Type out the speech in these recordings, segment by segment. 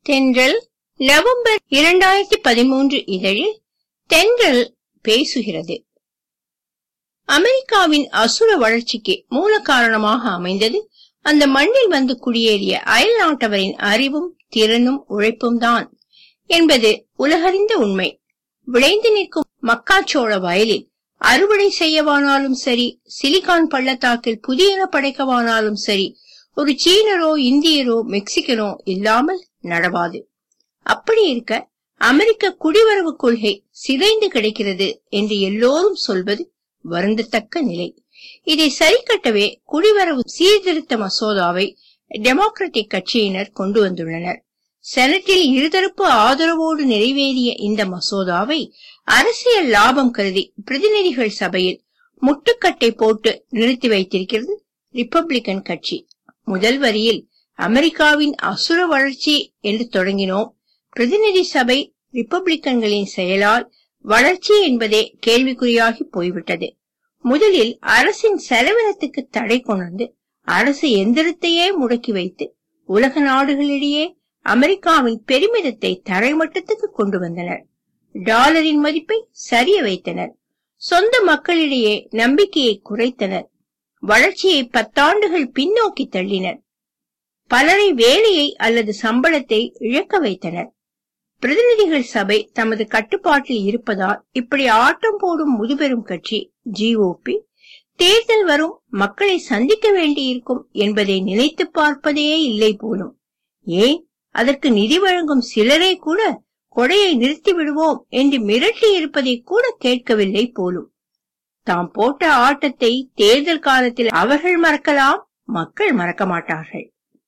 தென்றல் நவம்பர் 2013 இதழில் தென்றல் பேசுகிறது. அமெரிக்காவின் அசுர வளர்ச்சிக்கு மூல காரணமாக அமைந்தது அந்த மண்ணில் வந்து குடியேறிய அயல் நாட்டவரின் அறிவும் திறனும் உழைப்பும் தான் என்பது உலகறிந்த உண்மை. விளைந்து நிற்கும் மக்காச்சோள வயலில் அறுவடை செய்யவானாலும் சரி, சிலிகான் பள்ளத்தாக்கில் புதியன படைக்கவானாலும் சரி, ஒரு சீனரோ இந்தியரோ மெக்சிகனோ இல்லாமல் நடவாது. அப்படி இருக்க அமெரிக்க குடிவரவு கொள்கை சிதைந்து கிடைக்கிறது என்று எல்லோரும் சொல்வது வருந்தத்தக்க நிலை. இதை சரி கட்டவே குடிவரவு சீர்திருத்த மசோதாவை டெமோக்ராட்டிக் கட்சியினர் கொண்டு வந்துள்ளனர். செனட்டில் இருதரப்பு ஆதரவோடு நிறைவேறிய இந்த மசோதாவை அரசியல் லாபம் கருதி பிரதிநிதிகள் சபையில் முட்டுக்கட்டை போட்டு நிறுத்தி வைத்திருக்கிறது ரிப்பப்ளிகன் கட்சி. முதல் வரியில் அமெரிக்காவின் அசுர வளர்ச்சி என்று தொடங்கினோம். பிரதிநிதி சபை ரிப்பப்ளிகன்களின் செயலால் வளர்ச்சி என்பதே கேள்விக்குறியாகி போய்விட்டது. முதலில் அரசின் செலவினத்துக்கு தடை கொண்டு அரசு எந்திரத்தையே முடக்கி வைத்து உலக நாடுகளிடையே அமெரிக்காவின் பெருமிதத்தை தரைமட்டத்துக்கு கொண்டு வந்தனர். டாலரின் மதிப்பை சரிய வைத்தனர். சொந்த மக்களிடையே நம்பிக்கையை குறைத்தனர். வளர்ச்சியை 10 ஆண்டுகள் பின்னோக்கி தள்ளினர். பலரை வேலையை அல்லது சம்பளத்தை இழக்க வைத்தனர். பிரதிநிதிகள் சபை தமது கட்டுப்பாட்டில் இருப்பதால் இப்படி ஆட்டம் போடும் முதுபெரும் கட்சி ஜிஓபி தேர்தல் வரும் மக்களை சந்திக்க வேண்டியிருக்கும் என்பதை நினைத்து பார்ப்பதே இல்லை போலும். ஏன் அதற்கு நிதி வழங்கும் சிலரை கூட கொடையை நிறுத்தி விடுவோம் என்று மிரட்டி இருப்பதை கூட கேட்கவில்லை போலும். தாம் போட்ட ஆட்டத்தை தேர்தல் காலத்தில் அவர்கள் மறக்கலாம், மக்கள் மறக்க மாட்டார்கள்.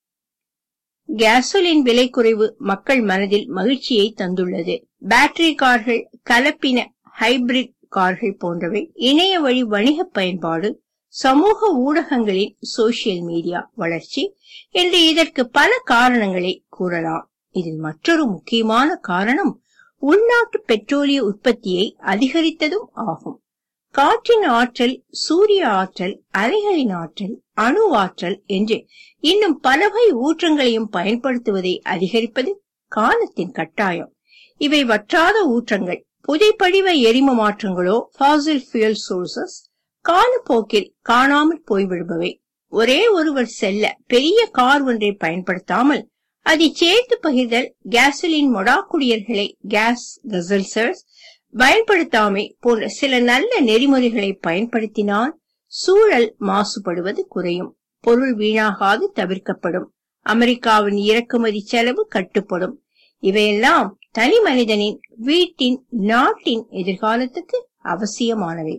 கேசோலின் விலை குறைவு மக்கள் மனதில் மகிழ்ச்சியை தந்துள்ளது. பேட்டரி கார்கள், கலப்பின ஹைபிரிட் கார்கள் போன்றவை, இணைய வழி வணிக பயன்பாடு, சமூக ஊடகங்களின் சோசியல் மீடியா வளர்ச்சி என்று இதற்கு பல காரணங்களை கூறலாம். இதில் மற்றொரு முக்கியமான காரணம் உள்நாட்டு பெட்ரோலிய உற்பத்தியை அதிகரித்ததும் ஆகும். காற்றின் ஆற்றல், சூரிய ஆற்றல், அலைகளின் ஆற்றல், அணு ஆற்றல் என்று இன்னும் பலவகை ஊற்றங்களையும் பயன்படுத்துவதை அதிகரிப்பது காலத்தின் கட்டாயம். இவை வற்றாத ஊற்றங்கள். புதைப்படிவ எரிம மாற்றங்களோ ஃபாசில் ஃபியூல் சோர்சஸ் காலப்போக்கில் காணாமல் போய்விடுபவை. ஒரே ஒருவர் செல்ல பெரிய கார் ஒன்றை பயன்படுத்தாமல் அதை சேர்த்து பகிர்தல், கேசோலின் மொடாக்குடியர்களை கேஸ் கசல்சர்ஸ் பயன்படுத்தாமை போன்ற சில நல்ல நெறிமுறைகளை பயன்படுத்தினால் சூழல் மாசுபடுவது குறையும். பொருள் வீணாகாது தவிர்க்கப்படும். அமெரிக்காவின் இறக்குமதி செலவு கட்டுப்படும். இவையெல்லாம் தனி மனிதனின், வீட்டின், நாட்டின் எதிர்காலத்துக்கு அவசியமானவை.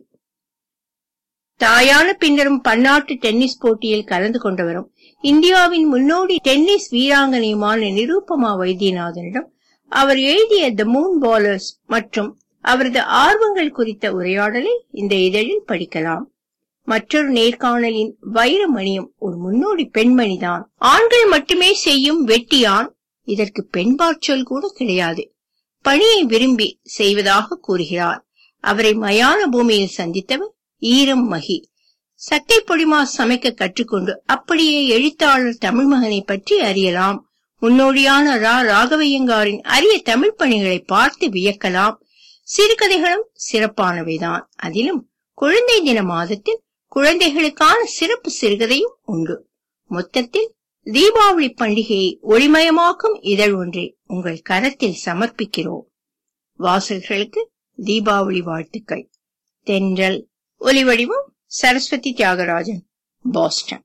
தாயான பின்னரும் பன்னாட்டு டென்னிஸ் போட்டியில் கலந்து கொண்டவரும் இந்தியாவின் முன்னோடி டென்னிஸ் வீராங்கனையுமான நிரூபமா வைத்தியநாதனிடம் அவர் எழுதிய தி மூன் பாலர்ஸ் மற்றும் அவரது ஆர்வங்கள் குறித்த உரையாடலை இந்த இதழில் படிக்கலாம். மற்றொரு நேர்காணலின் வைரமணியும் ஒரு முன்னோடி பெண்மணிதான். ஆண்கள் மட்டுமே செய்யும் வெட்டியான். இதற்கு பெண்பாற்றல் கூட கிடையாது. பணியை விரும்பி செய்வதாக கூறுகிறார். அவரை மயான பூமியில் சந்தித்தவர் ஈரம் மகி. சட்டை பொடிமா சமைக்க கற்றுக்கொண்டு அப்படியே எழுத்தாளர் தமிழ் மகனை பற்றி அறியலாம். முன்னோடியான ராகவையங்காரின் அரிய தமிழ் பணிகளை பார்த்து வியக்கலாம். சிறுகதைகளும் சிறப்பானவைதான். அதிலும் குழந்தை தின மாதத்தில் குழந்தைகளுக்கான சிறப்பு சிறுகதையும் உண்டு. மொத்தத்தில் தீபாவளி பண்டிகையை ஒளிமயமாக்கும் இதழ் ஒன்றை உங்கள் கரத்தில் சமர்ப்பிக்கிறோம். வாசகர்களுக்கு தீபாவளி வாழ்த்துக்கள். தென்றல். ஒலிவடிவம் சரஸ்வதி தியாகராஜன், பாஸ்டன்.